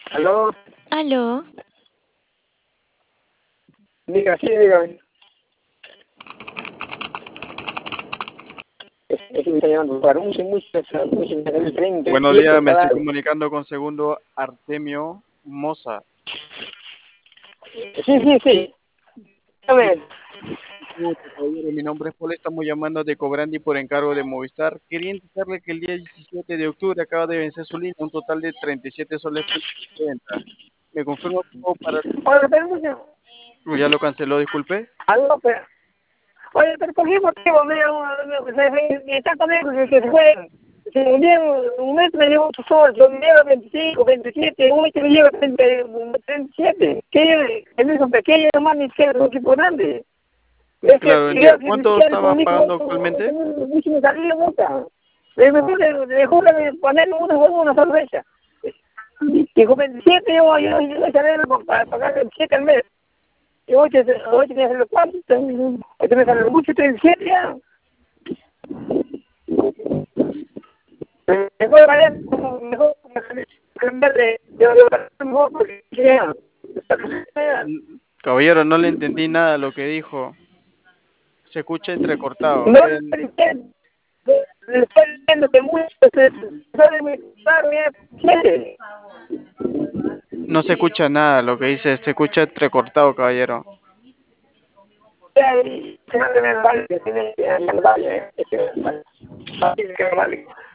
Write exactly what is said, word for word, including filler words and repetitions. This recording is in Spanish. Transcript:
Aló, Aló, diga, sí, dígame. Es es que me está llamando para un mucho, mucho, treinta y Buenos días, siete me estoy caballos. comunicando con segundo Artemio Moza. Sí, sí, sí. A Sí, ver, mucho, caballero. Mi nombre es Paul, estamos llamando de Cobrandi por encargo de Movistar. Quería indicarle que el día diecisiete de octubre acaba de vencer su línea, un total de treinta y siete soles cincuenta. ¿Me confirma por favor, para... oye, pero mucho. ¿Ya lo canceló, disculpe? Aló, pero. Oye, pero ¿por qué motivo me, me, me, me está conmigo que, que se fue? Si un día, un mes me llevo ocho soles, yo me llevo veinticinco, veintisiete, un mes me llevo treinta y siete. ¿Qué? Es un pequeño, nomás ni siquiera es un equipo grande. Es que Claro, yo entiendo. que ni ¿Cuánto siquiera estaba conmigo, pagando actualmente? mucho me salía mucha. Me mejor, mejor ponerle una, una cerveza. Dijo veintisiete, yo, yo, yo le sale para pagar veintisiete al mes. Y hoy te, hoy te sale cuánto, hoy te me sale mucho, treinta y siete ya. Mejor vale, mejor cambiar de, de, de, mejor porque ya. Mm, Caballero, no le entendí nada de lo que dijo. Se escucha entrecortado. No, Eh, le estoy diciendo que mucho se sale muy caro, ya, no se escucha nada de lo que dice, se escucha entrecortado, caballero. ahí se manda en el valle, tiene que ir al valle, que vale.